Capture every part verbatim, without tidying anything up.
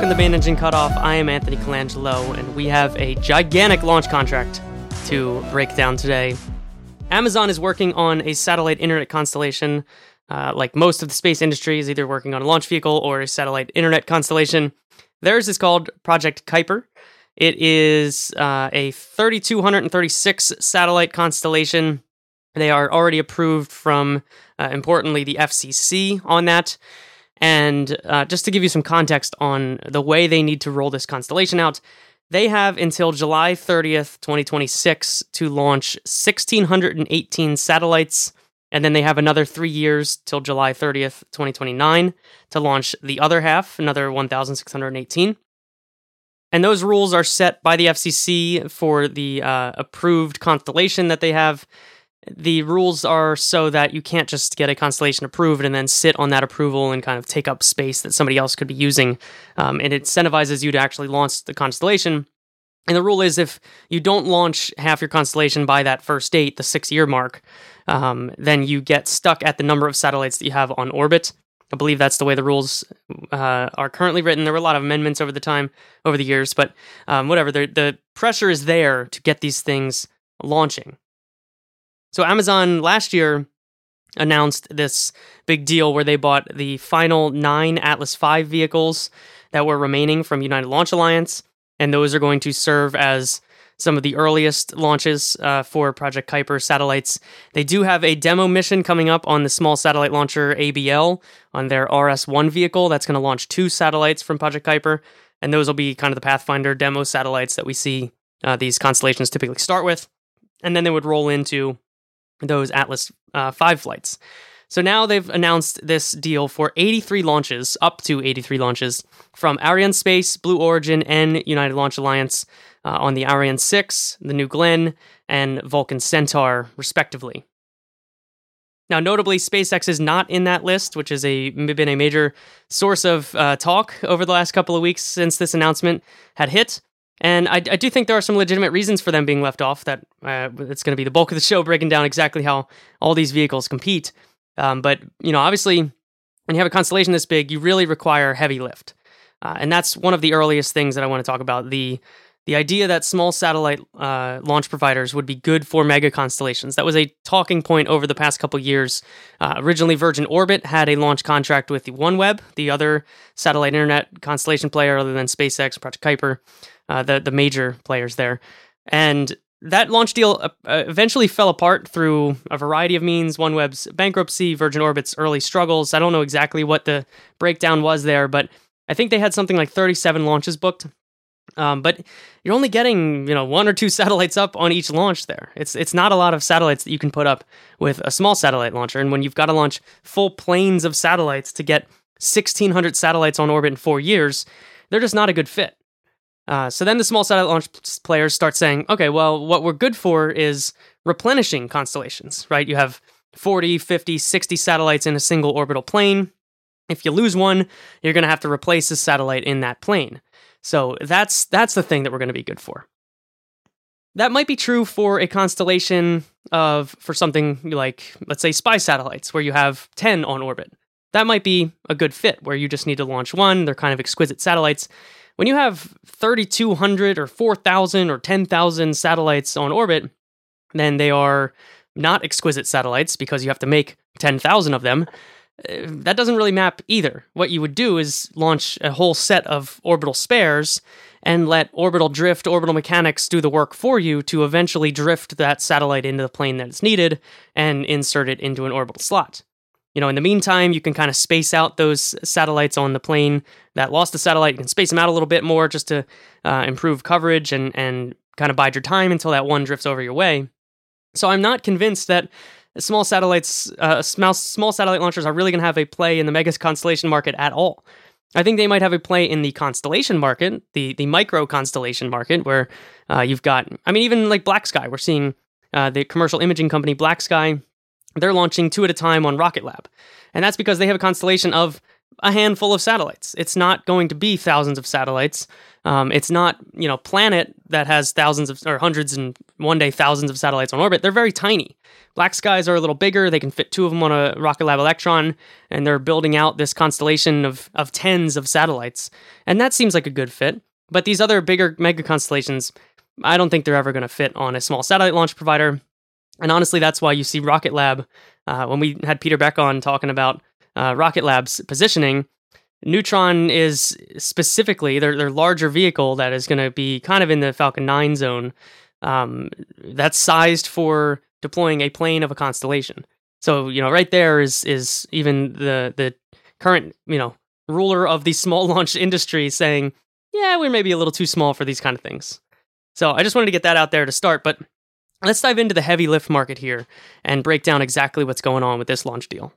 Welcome to Main Engine Cutoff. I am Anthony Colangelo, and we have a gigantic launch contract to break down today. Amazon is working on a satellite internet constellation. Uh, like most of the space industry is either working on a launch vehicle or a satellite internet constellation. Theirs is called Project Kuiper. It is uh, a three thousand two hundred thirty-six satellite constellation. They are already approved from, uh, importantly, the F C C on that. And uh, just to give you some context on the way they need to roll this constellation out, they have until July thirtieth, twenty twenty-six to launch one thousand six hundred eighteen satellites, and then they have another three years till July thirtieth, twenty twenty-nine to launch the other half, another one thousand six hundred eighteen. And those rules are set by the F C C for the uh, approved constellation that they have. The rules are so that you can't just get a constellation approved and then sit on that approval and kind of take up space that somebody else could be using. Um, and it incentivizes you to actually launch the constellation. And the rule is if you don't launch half your constellation by that first date, the six-year mark, um, then you get stuck at the number of satellites that you have on orbit. I believe that's the way the rules uh, are currently written. There were a lot of amendments over the time, over the years, but um, whatever. The, the pressure is there to get these things launching. So Amazon last year announced this big deal where they bought the final nine Atlas five vehicles that were remaining from United Launch Alliance, and those are going to serve as some of the earliest launches uh, for Project Kuiper satellites. They do have a demo mission coming up on the small satellite launcher A B L on their R S one vehicle that's going to launch two satellites from Project Kuiper, and those will be kind of the Pathfinder demo satellites that we see uh, these constellations typically start with, and then they would roll into those Atlas uh, five flights. So now they've announced this deal for eighty-three launches, up to eighty-three launches, from Arianespace, Blue Origin, and United Launch Alliance uh, on the Ariane six, the New Glenn, and Vulcan Centaur, respectively. Now, notably, SpaceX is not in that list, which has a, been a major source of uh, talk over the last couple of weeks since this announcement had hit. And I, I do think there are some legitimate reasons for them being left off. That uh, it's going to be the bulk of the show, breaking down exactly how all these vehicles compete. Um, but, you know, obviously, when you have a constellation this big, you really require heavy lift. Uh, and that's one of the earliest things that I want to talk about. The the idea that small satellite uh, launch providers would be good for mega constellations. That was a talking point over the past couple years. Uh, originally, Virgin Orbit had a launch contract with OneWeb, the other satellite internet constellation player other than SpaceX, Project Kuiper. Uh, the, the major players there. And that launch deal uh, eventually fell apart through a variety of means. OneWeb's bankruptcy, Virgin Orbit's early struggles. I don't know exactly what the breakdown was there, but I think they had something like thirty-seven launches booked. Um, but you're only getting, you know, one or two satellites up on each launch there. It's it's not a lot of satellites that you can put up with a small satellite launcher. And when you've got to launch full planes of satellites to get sixteen hundred satellites on orbit in four years, they're just not a good fit. Uh, so then the small satellite launch players start saying, okay, well, what we're good for is replenishing constellations, right? You have forty, fifty, sixty satellites in a single orbital plane. If you lose one, you're going to have to replace a satellite in that plane. So that's that's the thing that we're going to be good for. That might be true for a constellation of, for something like, let's say, spy satellites, where you have ten on orbit. That might be a good fit, where you just need to launch one. They're kind of exquisite satellites. When you have thirty-two hundred or four thousand or ten thousand satellites on orbit, then they are not exquisite satellites because you have to make ten thousand of them. Uh, that doesn't really map either. What you would do is launch a whole set of orbital spares and let orbital drift, orbital mechanics do the work for you to eventually drift that satellite into the plane that it's needed and insert it into an orbital slot. You know, in the meantime, you can kind of space out those satellites on the plane that lost the satellite. You can space them out a little bit more just to uh, improve coverage and, and kind of bide your time until that one drifts over your way. So I'm not convinced that small satellites, uh, small, small satellite launchers are really going to have a play in the mega constellation market at all. I think they might have a play in the constellation market, the, the micro constellation market, where uh, you've got, I mean, even like BlackSky. We're seeing uh, the commercial imaging company BlackSky. They're launching two at a time on Rocket Lab. And that's because they have a constellation of a handful of satellites. It's not going to be thousands of satellites. Um, it's not, you know, Planet that has thousands of, or hundreds and one day thousands of satellites on orbit. They're very tiny. Black Skies are a little bigger. They can fit two of them on a Rocket Lab Electron, and they're building out this constellation of, of tens of satellites. And that seems like a good fit. But these other bigger mega constellations, I don't think they're ever going to fit on a small satellite launch provider. And honestly, that's why you see Rocket Lab, uh, when we had Peter Beck on talking about uh, Rocket Lab's positioning, Neutron is specifically their, their larger vehicle that is going to be kind of in the Falcon nine zone. Um, that's sized for deploying a plane of a constellation. So, you know, right there is is even the the current, you know, ruler of the small launch industry saying, yeah, we're maybe a little too small for these kind of things. So I just wanted to get that out there to start, but let's dive into the heavy lift market here and break down exactly what's going on with this launch deal.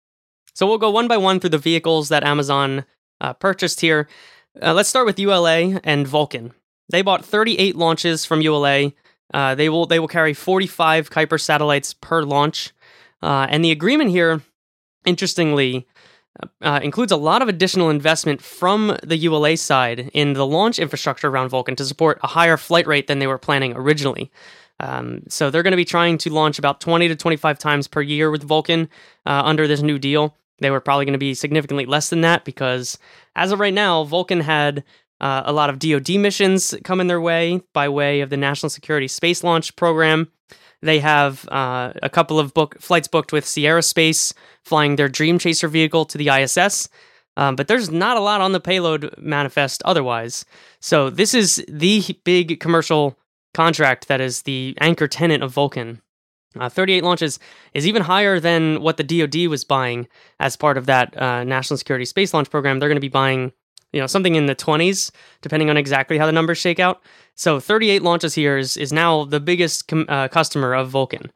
So we'll go one by one through the vehicles that Amazon uh, purchased here. Uh, let's start with U L A and Vulcan. They bought thirty-eight launches from U L A. Uh, they will they will carry forty-five Kuiper satellites per launch. Uh, and the agreement here, interestingly, uh, includes a lot of additional investment from the U L A side in the launch infrastructure around Vulcan to support a higher flight rate than they were planning originally. Um, so they're going to be trying to launch about twenty to twenty-five times per year with Vulcan uh, under this new deal. They were probably going to be significantly less than that because, as of right now, Vulcan had uh, a lot of D O D missions coming their way by way of the National Security Space Launch Program. They have uh, a couple of book flights booked with Sierra Space, flying their Dream Chaser vehicle to the I S S. Um, but there's not a lot on the payload manifest otherwise. So this is the big commercial contract that is the anchor tenant of Vulcan. Uh, thirty-eight launches is even higher than what the D O D was buying as part of that uh, National Security Space Launch Program. They're going to be buying, you know, something in the twenties, depending on exactly how the numbers shake out. So thirty-eight launches here is, is now the biggest com- uh, customer of Vulcan.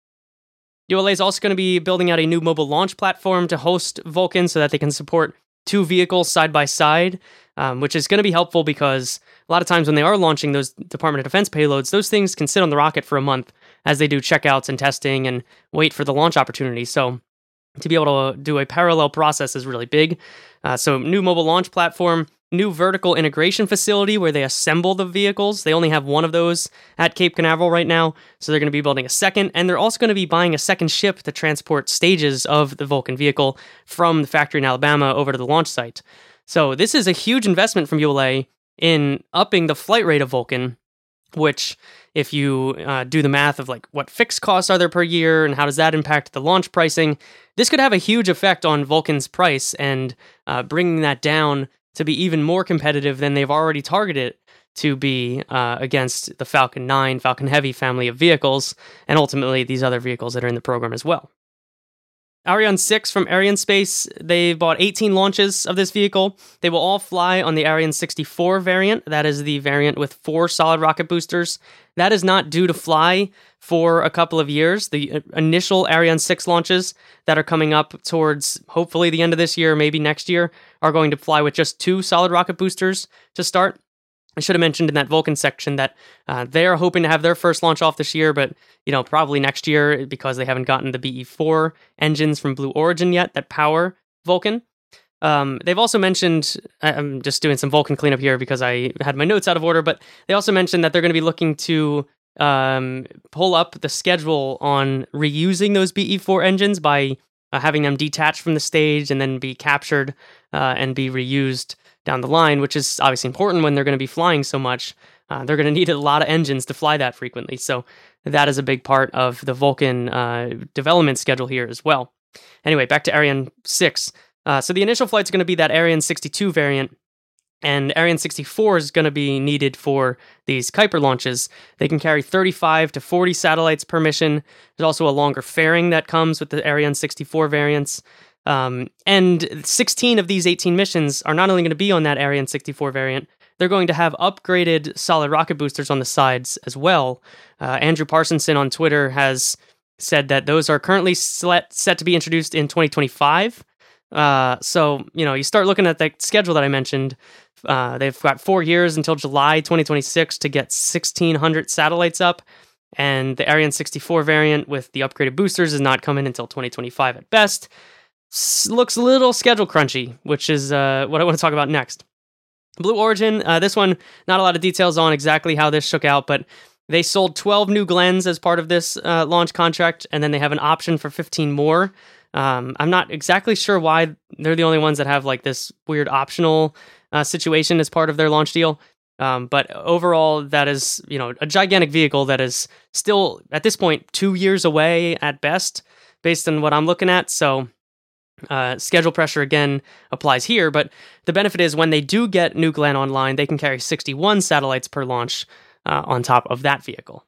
U L A is also going to be building out a new mobile launch platform to host Vulcan so that they can support two vehicles side by side, um, which is going to be helpful because a lot of times when they are launching those Department of Defense payloads, those things can sit on the rocket for a month as they do checkouts and testing and wait for the launch opportunity. So to be able to do a parallel process is really big. Uh, so new mobile launch platform, new vertical integration facility where they assemble the vehicles. They only have one of those at Cape Canaveral right now, so they're going to be building a second, and they're also going to be buying a second ship to transport stages of the Vulcan vehicle from the factory in Alabama over to the launch site. So this is a huge investment from U L A in upping the flight rate of Vulcan, which, if you uh, do the math of like what fixed costs are there per year and how does that impact the launch pricing, this could have a huge effect on Vulcan's price and uh, bringing that down to be even more competitive than they've already targeted to be uh, against the Falcon nine, Falcon Heavy family of vehicles, and ultimately these other vehicles that are in the program as well. Ariane six from Arianespace, they bought eighteen launches of this vehicle. They will all fly on the Ariane sixty-four variant. That is the variant with four solid rocket boosters. That is not due to fly for a couple of years. The initial Ariane six launches that are coming up towards hopefully the end of this year, maybe next year, are going to fly with just two solid rocket boosters to start. I should have mentioned in that Vulcan section that uh, they are hoping to have their first launch off this year, but you know probably next year because they haven't gotten the B E four engines from Blue Origin yet that power Vulcan. Um, they've also mentioned, I'm just doing some Vulcan cleanup here because I had my notes out of order, but they also mentioned that they're going to be looking to um, pull up the schedule on reusing those B E four engines by uh, having them detached from the stage and then be captured uh, and be reused down the line, which is obviously important when they're going to be flying so much. Uh, they're going to need a lot of engines to fly that frequently. So that is a big part of the Vulcan uh, development schedule here as well. Anyway, back to Ariane six. Uh, so the initial flight's going to be that Ariane sixty-two variant, and Ariane sixty-four is going to be needed for these Kuiper launches. They can carry thirty-five to forty satellites per mission. There's also a longer fairing that comes with the Ariane sixty-four variants. Um, and sixteen of these eighteen missions are not only going to be on that Ariane sixty-four variant, they're going to have upgraded solid rocket boosters on the sides as well. Uh, Andrew Parsonson on Twitter has said that those are currently set, set to be introduced in twenty twenty-five. Uh, so, you know, you start looking at the schedule that I mentioned. Uh, they've got four years until July twenty twenty-six to get sixteen hundred satellites up. And the Ariane sixty-four variant with the upgraded boosters is not coming until twenty twenty-five at best. s- looks a little schedule crunchy, which is uh, what I want to talk about next. Blue Origin, uh, this one, not a lot of details on exactly how this shook out, but they sold twelve New Glens as part of this uh, launch contract, and then they have an option for fifteen more. Um, I'm not exactly sure why they're the only ones that have like this weird optional uh, situation as part of their launch deal. Um, but overall, that is, you know, a gigantic vehicle that is still, at this point, two years away at best, based on what I'm looking at. So uh, schedule pressure, again, applies here. But the benefit is when they do get New Glenn online, they can carry sixty-one satellites per launch uh, on top of that vehicle.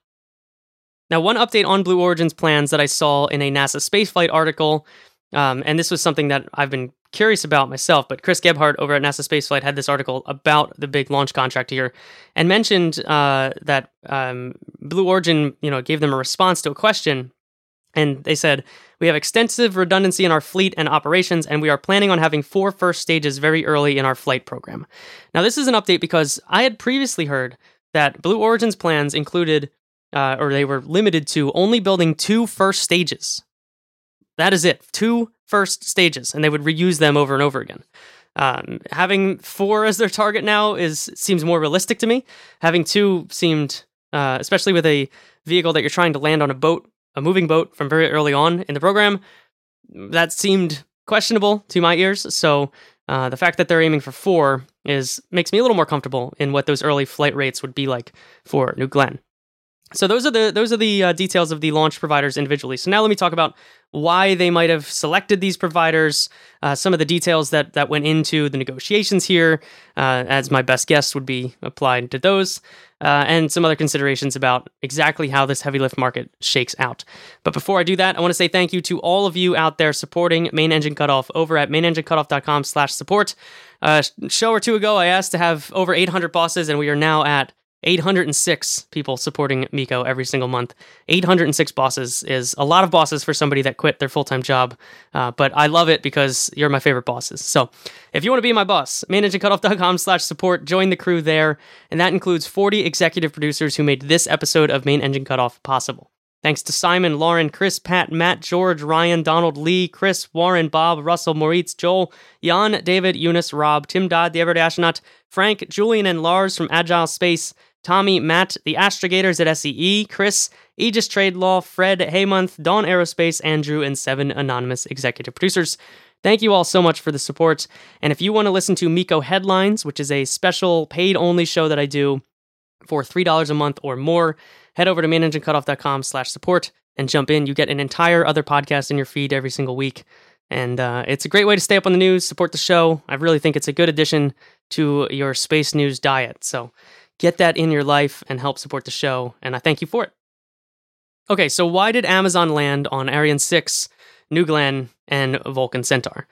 Now, one update on Blue Origin's plans that I saw in a NASA spaceflight article, um, and this was something that I've been curious about myself, but Chris Gebhardt over at NASA Spaceflight had this article about the big launch contract here and mentioned uh, that um, Blue Origin, you know, gave them a response to a question, and they said, "We have extensive redundancy in our fleet and operations, and we are planning on having four first stages very early in our flight program." Now, this is an update because I had previously heard that Blue Origin's plans included Uh, or they were limited to only building two first stages. That is it. Two first stages, and they would reuse them over and over again. Um, having four as their target now is seems more realistic to me. Having two seemed, uh, especially with a vehicle that you're trying to land on a boat, a moving boat from very early on in the program, that seemed questionable to my ears. So uh, the fact that they're aiming for four is makes me a little more comfortable in what those early flight rates would be like for New Glenn. So those are the those are the uh, details of the launch providers individually. So now let me talk about why they might have selected these providers, uh, some of the details that that went into the negotiations here, uh, as my best guess would be applied to those, uh, and some other considerations about exactly how this heavy lift market shakes out. But before I do that, I want to say thank you to all of you out there supporting Main Engine Cutoff over at main engine cutoff dot com slash support. Uh, a show or two ago, I asked to have over eight hundred bosses, and we are now at eight hundred six people supporting Miko every single month. eight hundred six bosses is a lot of bosses for somebody that quit their full-time job, uh, but I love it because you're my favorite bosses. So if you want to be my boss, main engine cutoff dot com slash support, join the crew there, and that includes forty executive producers who made this episode of Main Engine Cutoff possible. Thanks to Simon, Lauren, Chris, Pat, Matt, George, Ryan, Donald, Lee, Chris, Warren, Bob, Russell, Moritz, Joel, Jan, David, Eunice, Rob, Tim Dodd, the Everyday Astronaut, Frank, Julian, and Lars from Agile Space, Tommy, Matt, the Astrogators at S E E, Chris, Aegis Trade Law, Fred, Heymonth, Dawn Aerospace, Andrew, and seven anonymous executive producers. Thank you all so much for the support. And if you want to listen to Miko Headlines, which is a special paid-only show that I do for three dollars a month or more, head over to main engine cutoff dot com slash support and jump in. You get an entire other podcast in your feed every single week. And uh, it's a great way to stay up on the news, support the show. I really think it's a good addition to your space news diet. So get that in your life and help support the show, and I thank you for it. Okay, so why did Amazon land on Ariane six, New Glenn, and Vulcan Centaur?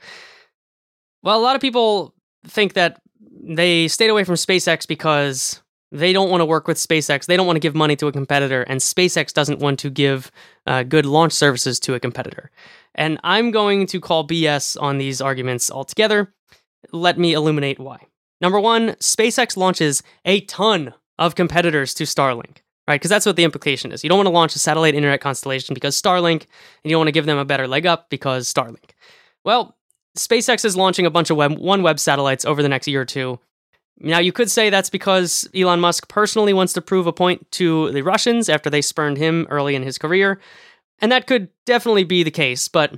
Well, a lot of people think that they stayed away from SpaceX because they don't want to work with SpaceX. They don't want to give money to a competitor, and SpaceX doesn't want to give uh, good launch services to a competitor. And I'm going to call B S on these arguments altogether. Let me illuminate why. Number one, SpaceX launches a ton of competitors to Starlink, right? Because that's what the implication is. You don't want to launch a satellite internet constellation because Starlink, and you don't want to give them a better leg up because Starlink. Well, SpaceX is launching a bunch of web, OneWeb satellites over the next year or two. Now, you could say that's because Elon Musk personally wants to prove a point to the Russians after they spurned him early in his career, and that could definitely be the case. But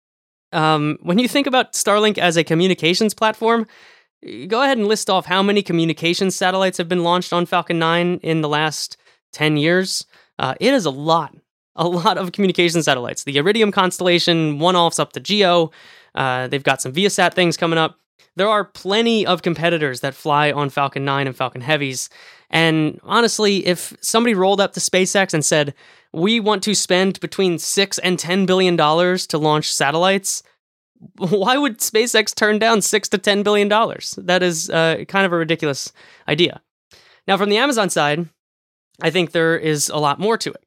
um, when you think about Starlink as a communications platform, go ahead and list off how many communications satellites have been launched on Falcon nine in the last ten years. Uh, it is a lot, a lot of communication satellites. The Iridium constellation, one-offs up to Geo. Uh, they've got some Viasat things coming up. There are plenty of competitors that fly on Falcon nine and Falcon Heavies. And honestly, if somebody rolled up to SpaceX and said, we want to spend between six and ten billion dollars to launch satellites, why would SpaceX turn down six to ten billion dollars? That is uh, kind of a ridiculous idea. Now, from the Amazon side, I think there is a lot more to it.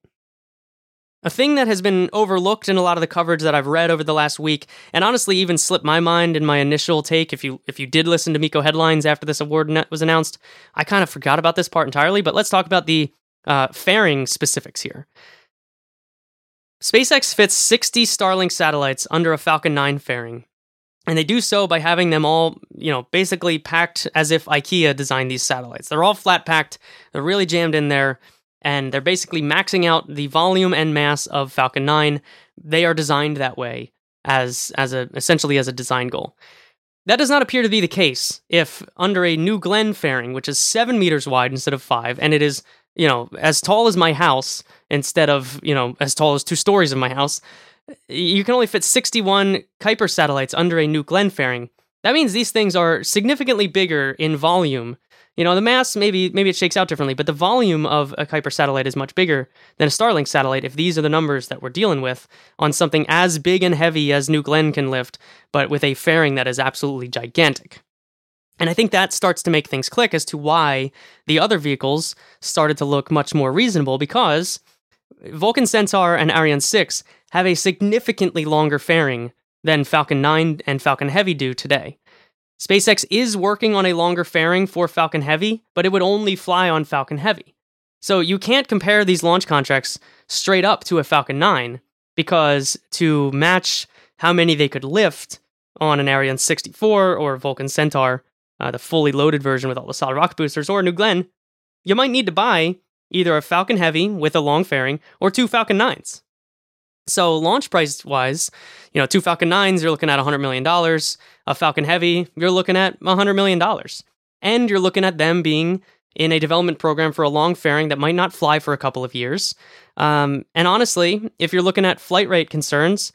A thing that has been overlooked in a lot of the coverage that I've read over the last week, and honestly even slipped my mind in my initial take, if you if you did listen to Miko Headlines after this award was announced, I kind of forgot about this part entirely, but let's talk about the uh, fairing specifics here. SpaceX fits sixty Starlink satellites under a Falcon nine fairing, And they do so by having them all, you know, basically packed as if IKEA designed these satellites. They're all flat packed, they're really jammed in there, and they're basically maxing out the volume and mass of Falcon nine. They are designed that way as as a essentially as a design goal. That does not appear to be the case if under a New Glenn fairing, which is seven meters wide instead of five, and it is, you know, as tall as my house instead of, you know, as tall as two stories of my house, you can only fit sixty-one Kuiper satellites under a New Glenn fairing. That means these things are significantly bigger in volume. You know, the mass, maybe maybe it shakes out differently, but the volume of a Kuiper satellite is much bigger than a Starlink satellite if these are the numbers that we're dealing with on something as big and heavy as New Glenn can lift, but with a fairing that is absolutely gigantic. And I think that starts to make things click as to why the other vehicles started to look much more reasonable, because Vulcan Centaur and Ariane six have a significantly longer fairing than Falcon nine and Falcon Heavy do today. SpaceX is working on a longer fairing for Falcon Heavy, but it would only fly on Falcon Heavy. So you can't compare these launch contracts straight up to a Falcon nine, because to match how many they could lift on an Ariane sixty-four or Vulcan Centaur, uh, the fully loaded version with all the solid rocket boosters, or New Glenn, you might need to buy either a Falcon Heavy with a long fairing or two Falcon nines. So launch price-wise, you know, two Falcon nines, you're looking at one hundred million dollars. A Falcon Heavy, you're looking at one hundred million dollars. And you're looking at them being in a development program for a long fairing that might not fly for a couple of years. Um, and honestly, if you're looking at flight rate concerns,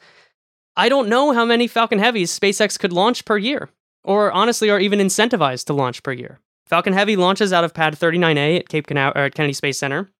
I don't know how many Falcon Heavies SpaceX could launch per year, or honestly are even incentivized to launch per year. Falcon Heavy launches out of Pad thirty-nine A at Cape Cana- or at Kennedy Space Center.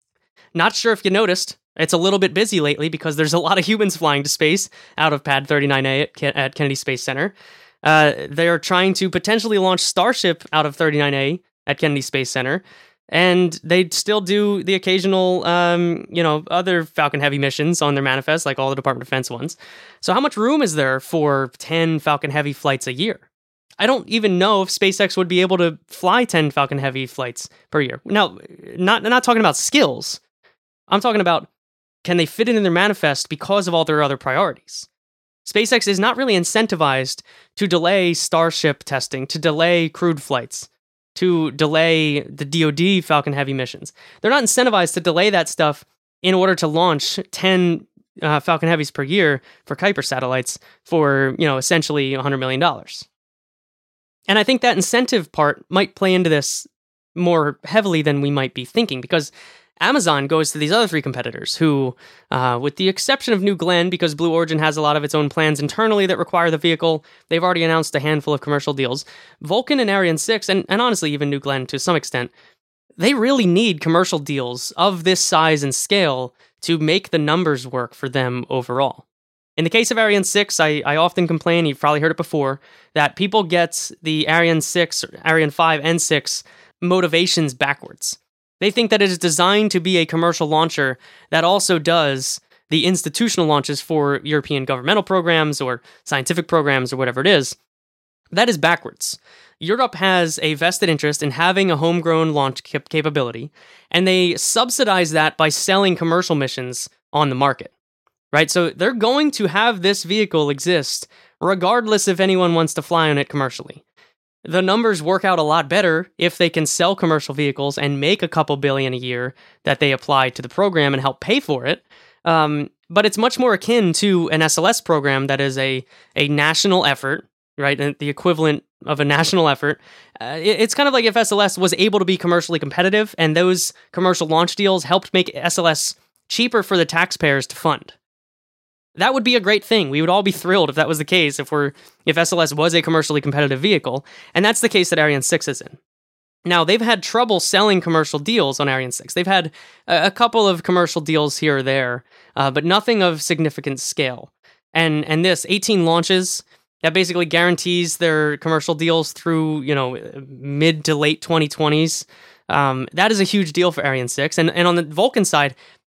Not sure if you noticed, it's a little bit busy lately because there's a lot of humans flying to space out of Pad thirty-nine A at, Ke- at Kennedy Space Center. Uh, they're trying to potentially launch Starship out of thirty-nine A at Kennedy Space Center, and they still do the occasional, um, you know, other Falcon Heavy missions on their manifest, like all the Department of Defense ones. So how much room is there for ten Falcon Heavy flights a year? I don't even know if SpaceX would be able to fly ten Falcon Heavy flights per year. Now, not not talking about skills. I'm talking about, can they fit it in their manifest because of all their other priorities? SpaceX is not really incentivized to delay Starship testing, to delay crewed flights, to delay the D O D Falcon Heavy missions. They're not incentivized to delay that stuff in order to launch ten uh, Falcon Heavies per year for Kuiper satellites for, you know, essentially one hundred million dollars. And I think that incentive part might play into this more heavily than we might be thinking, because Amazon goes to these other three competitors who, uh, with the exception of New Glenn, because Blue Origin has a lot of its own plans internally that require the vehicle, they've already announced a handful of commercial deals. Vulcan and Ariane six, and, and honestly even New Glenn to some extent, they really need commercial deals of this size and scale to make the numbers work for them overall. In the case of Ariane six, I, I often complain, you've probably heard it before, that people get the Ariane six, Ariane five, and six motivations backwards. They think that it is designed to be a commercial launcher that also does the institutional launches for European governmental programs or scientific programs or whatever it is. That is backwards. Europe has a vested interest in having a homegrown launch cap- capability, and they subsidize that by selling commercial missions on the market, right? So they're going to have this vehicle exist regardless if anyone wants to fly on it commercially. The numbers work out a lot better if they can sell commercial vehicles and make a couple billion a year that they apply to the program and help pay for it. Um, but it's much more akin to an S L S program that is a, a national effort, right? And the equivalent of a national effort. Uh, it, it's kind of like if S L S was able to be commercially competitive and those commercial launch deals helped make S L S cheaper for the taxpayers to fund. That would be a great thing. We would all be thrilled if that was the case, if we're if S L S was a commercially competitive vehicle, and that's the case that Ariane six is in. Now, they've had trouble selling commercial deals on Ariane six. They've had a, a couple of commercial deals here or there, uh, but nothing of significant scale. And and this, eighteen launches, that basically guarantees their commercial deals through, you know, mid to late twenty twenties. Um, that is a huge deal for Ariane six. And, and on the Vulcan side,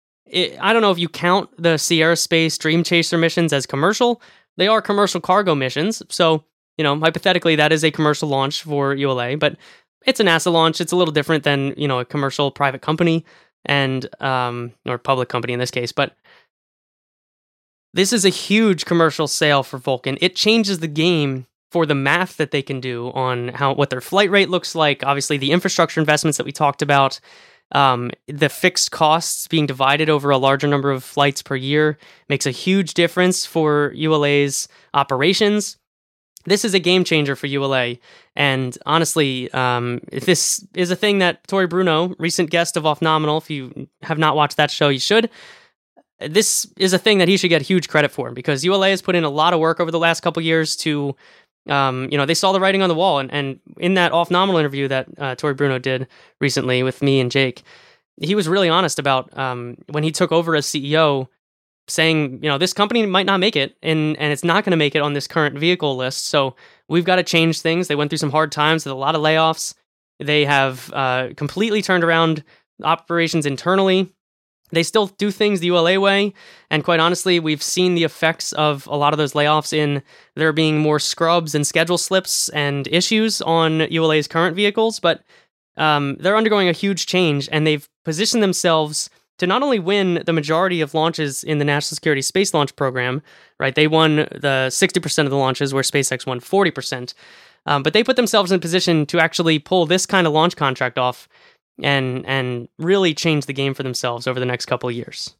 It, I don't know if you count the Sierra Space Dream Chaser missions as commercial. They are commercial cargo missions, so, you know, hypothetically that is a commercial launch for U L A, but it's a NASA launch. It's a little different than, you know, a commercial private company and, um, or public company in this case, but This is a huge commercial sale for Vulcan. It changes the game for the math that they can do on how what their flight rate looks like. Obviously, the infrastructure investments that we talked about, um, the fixed costs being divided over a larger number of flights per year makes a huge difference for U L A's operations. This is a game changer for U L A. And honestly, um, if this is a thing that Tory Bruno, recent guest of Off Nominal, if you have not watched that show, you should. This is a thing that he should get huge credit for, because U L A has put in a lot of work over the last couple years to, um, you know, they saw the writing on the wall. And, and in that Off Nominal interview that uh, Tory Bruno did recently with me and Jake, he was really honest about um, when he took over as C E O, saying, you know, this company might not make it, and, and it's not going to make it on this current vehicle list. So we've got to change things. They went through some hard times with a lot of layoffs. They have uh, completely turned around operations internally. They still do things the U L A way, and quite honestly, we've seen the effects of a lot of those layoffs in there being more scrubs and schedule slips and issues on U L A's current vehicles, but um, they're undergoing a huge change, and they've positioned themselves to not only win the majority of launches in the National Security Space Launch Program, right? They won the sixty percent of the launches, where SpaceX won forty percent, um, but they put themselves in a position to actually pull this kind of launch contract off and and really change the game for themselves over the next couple of years.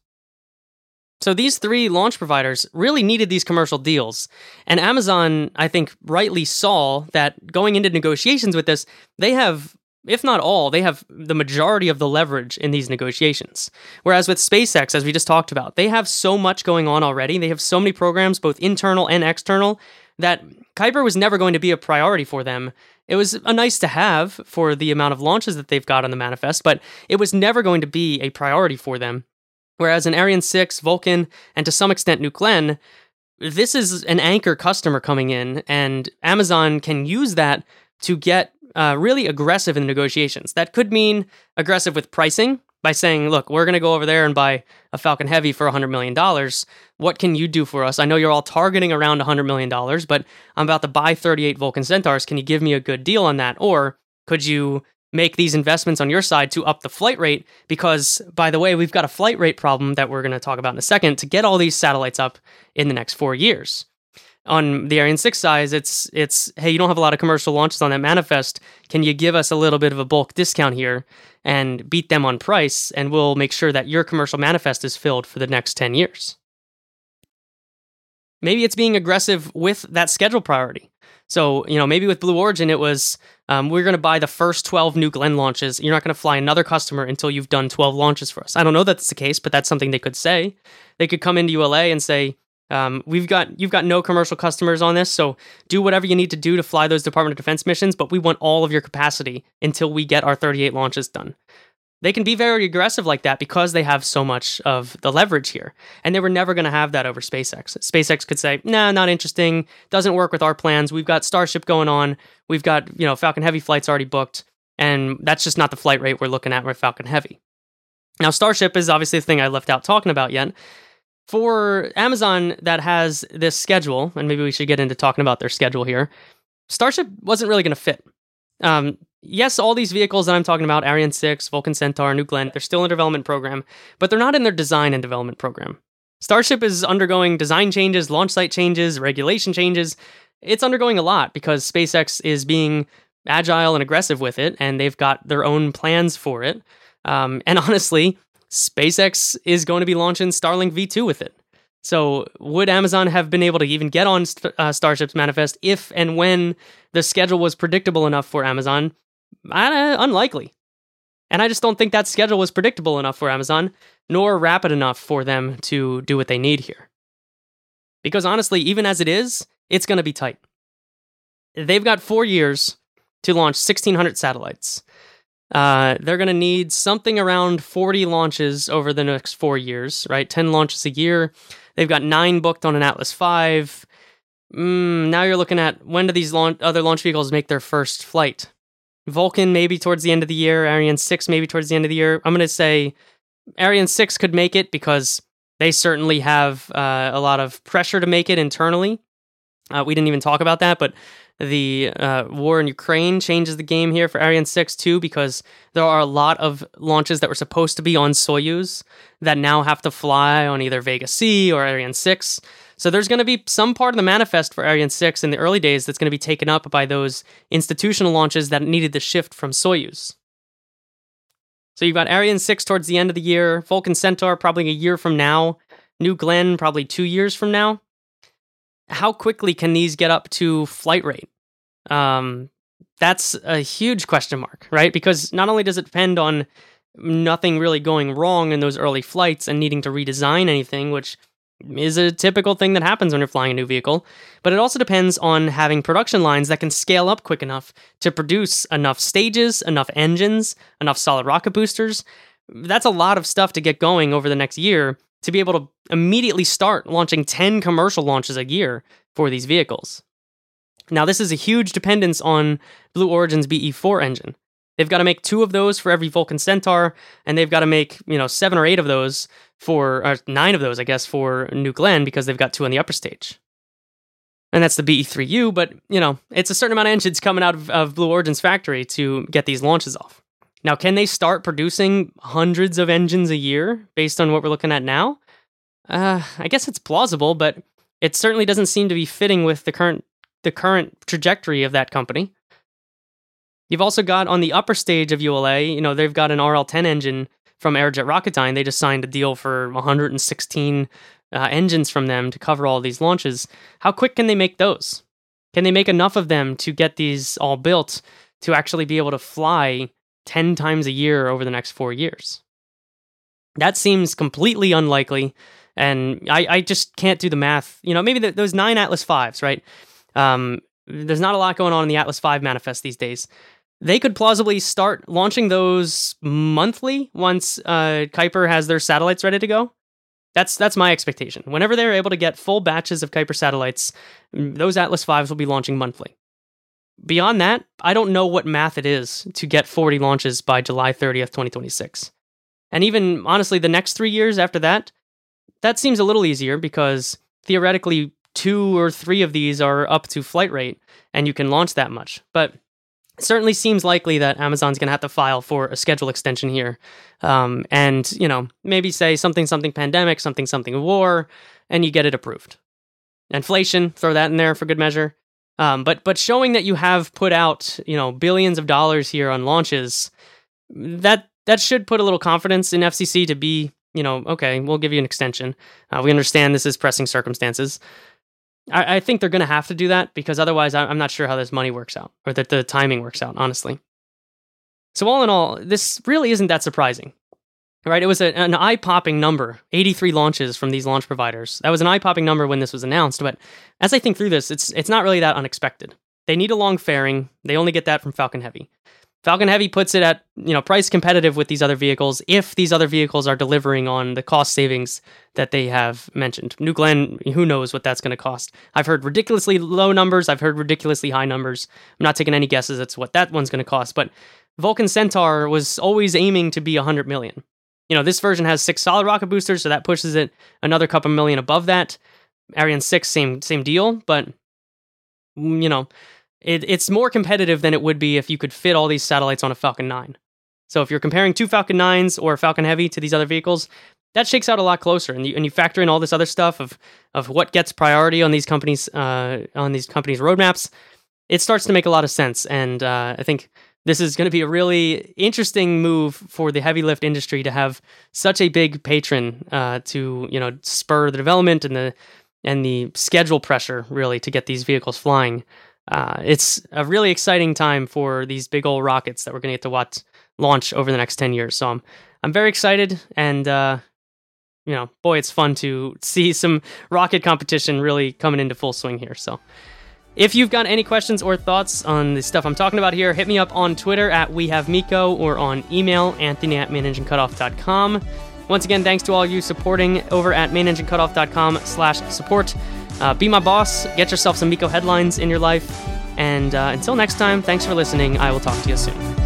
So these three launch providers really needed these commercial deals, and Amazon, I think, rightly saw that going into negotiations with this, they have, if not all, they have the majority of the leverage in these negotiations. Whereas with SpaceX, as we just talked about, they have so much going on already. They have so many programs, both internal and external, that Kuiper was never going to be a priority for them. It was a nice to have for the amount of launches that they've got on the manifest, but it was never going to be a priority for them. Whereas in Ariane six, Vulcan, and to some extent New Glenn, this is an anchor customer coming in, and Amazon can use that to get uh, really aggressive in the negotiations. That could mean aggressive with pricing, by saying, look, we're going to go over there and buy a Falcon Heavy for one hundred million dollars. What can you do for us? I know you're all targeting around one hundred million dollars, but I'm about to buy thirty-eight Vulcan Centaurs. Can you give me a good deal on that? Or could you make these investments on your side to up the flight rate? Because, by the way, we've got a flight rate problem that we're going to talk about in a second to get all these satellites up in the next four years. On the Ariane six side, it's, it's hey, you don't have a lot of commercial launches on that manifest. Can you give us a little bit of a bulk discount here and beat them on price, and we'll make sure that your commercial manifest is filled for the next ten years. Maybe it's being aggressive with that schedule priority. So, you know, maybe with Blue Origin, it was, um, we're going to buy the first twelve New Glenn launches. You're not going to fly another customer until you've done twelve launches for us. I don't know that's the case, but that's something they could say. They could come into U L A and say, Um, we've got you've got no commercial customers on this, so do whatever you need to do to fly those Department of Defense missions, but we want all of your capacity until we get our thirty-eight launches done. They can be very aggressive like that because they have so much of the leverage here, and they were never going to have that over SpaceX. SpaceX could say, nah, not interesting, doesn't work with our plans, we've got Starship going on, we've got, you know, Falcon Heavy flights already booked, and that's just not the flight rate we're looking at with Falcon Heavy. Now, Starship is obviously the thing I left out talking about yet. For Amazon that has this schedule, and maybe we should get into talking about their schedule here, Starship wasn't really going to fit. Um, yes, all these vehicles that I'm talking about, Ariane six, Vulcan Centaur, New Glenn, they're still in development program, but they're not in their design and development program. Starship is undergoing design changes, launch site changes, regulation changes. It's undergoing a lot because SpaceX is being agile and aggressive with it, and they've got their own plans for it. Um, and honestly, SpaceX is going to be launching Starlink V two with it. So would Amazon have been able to even get on uh, Starship's manifest if and when the schedule was predictable enough for Amazon? Uh, unlikely. And I just don't think that schedule was predictable enough for Amazon, nor rapid enough for them to do what they need here. Because honestly, even as it is, it's going to be tight. They've got four years to launch sixteen hundred satellites. Uh, they're going to need something around forty launches over the next four years, right? ten launches a year. They've got nine booked on an Atlas five. Mm, now you're looking at, when do these launch- other launch vehicles make their first flight? Vulcan maybe towards the end of the year. Ariane six maybe towards the end of the year. I'm going to say Ariane six could make it because they certainly have uh, a lot of pressure to make it internally. Uh, we didn't even talk about that, but The uh, war in Ukraine changes the game here for Ariane six too, because there are a lot of launches that were supposed to be on Soyuz that now have to fly on either Vega C or Ariane six. So there's going to be some part of the manifest for Ariane six in the early days that's going to be taken up by those institutional launches that needed the shift from Soyuz. So you've got Ariane six towards the end of the year, Vulcan Centaur probably a year from now, New Glenn probably two years from now. How quickly can these get up to flight rate? Um, that's a huge question mark, right? Because not only does it depend on nothing really going wrong in those early flights and needing to redesign anything, which is a typical thing that happens when you're flying a new vehicle, but it also depends on having production lines that can scale up quick enough to produce enough stages, enough engines, enough solid rocket boosters. That's a lot of stuff to get going over the next year to be able to immediately start launching ten commercial launches a year for these vehicles. Now, this is a huge dependence on Blue Origin's B E four engine. They've got to make two of those for every Vulcan Centaur, and they've got to make, you know, seven or eight of those for, or nine of those, I guess, for New Glenn, because they've got two on the upper stage. And that's the B E three U, but, you know, it's a certain amount of engines coming out of, of Blue Origin's factory to get these launches off. Now, can they start producing hundreds of engines a year based on what we're looking at now? Uh, I guess it's plausible, but it certainly doesn't seem to be fitting with the current the current trajectory of that company. You've also got on the upper stage of U L A, you know, they've got an R L ten engine from Aerojet Rocketdyne. They just signed a deal for one hundred sixteen uh, engines from them to cover all these launches. How quick can they make those? Can they make enough of them to get these all built to actually be able to fly ten times a year over the next four years? That seems completely unlikely, and I, I just can't do the math. You know, maybe the, those nine Atlas fives, right? Um, there's not a lot going on in the Atlas five manifest these days. They could plausibly start launching those monthly once uh, Kuiper has their satellites ready to go. That's that's my expectation. Whenever they're able to get full batches of Kuiper satellites, those Atlas fives will be launching monthly. Beyond that, I don't know what math it is to get forty launches by July thirtieth, twenty twenty-six. And even, honestly, the next three years after that, that seems a little easier because theoretically two or three of these are up to flight rate and you can launch that much. But it certainly seems likely that Amazon's going to have to file for a schedule extension here. Um, and, you know, maybe say something, something pandemic, something, something war, and you get it approved. Inflation, throw that in there for good measure. Um, but but showing that you have put out, you know, billions of dollars here on launches, that that should put a little confidence in F C C to be, you know, okay, we'll give you an extension. Uh, we understand this is pressing circumstances. I, I think they're going to have to do that because otherwise I'm not sure how this money works out or that the timing works out, honestly. So all in all, this really isn't that surprising, right? It was a, an eye-popping number, eighty-three launches from these launch providers. That was an eye-popping number when this was announced, but as I think through this, it's it's not really that unexpected. They need a long fairing. They only get that from Falcon Heavy. Falcon Heavy puts it at, you know, price competitive with these other vehicles if these other vehicles are delivering on the cost savings that they have mentioned. New Glenn, who knows what that's going to cost. I've heard ridiculously low numbers. I've heard ridiculously high numbers. I'm not taking any guesses as to what that one's going to cost, but Vulcan Centaur was always aiming to be one hundred million. You know, this version has six solid rocket boosters, so that pushes it another couple million above that. Ariane six, same same deal, but, you know, It, it's more competitive than it would be if you could fit all these satellites on a Falcon nine. So if you're comparing two Falcon nines or Falcon Heavy to these other vehicles, that shakes out a lot closer. And you, and you factor in all this other stuff of of what gets priority on these companies uh, on these companies' roadmaps, it starts to make a lot of sense. And uh, I think this is going to be a really interesting move for the heavy lift industry to have such a big patron uh, to, you know, spur the development and the and the schedule pressure really to get these vehicles flying. Uh, it's a really exciting time for these big old rockets that we're going to get to watch launch over the next ten years. So I'm, I'm very excited, and, uh, you know, boy, it's fun to see some rocket competition really coming into full swing here. So if you've got any questions or thoughts on the stuff I'm talking about here, hit me up on Twitter at WeHaveMiko or on email, Anthony at mainenginecutoff dot com. Once again, thanks to all you supporting over at mainenginecutoff dot com slash support. Uh, be my boss, get yourself some Miko headlines in your life, and uh, until next time, thanks for listening. I will talk to you soon.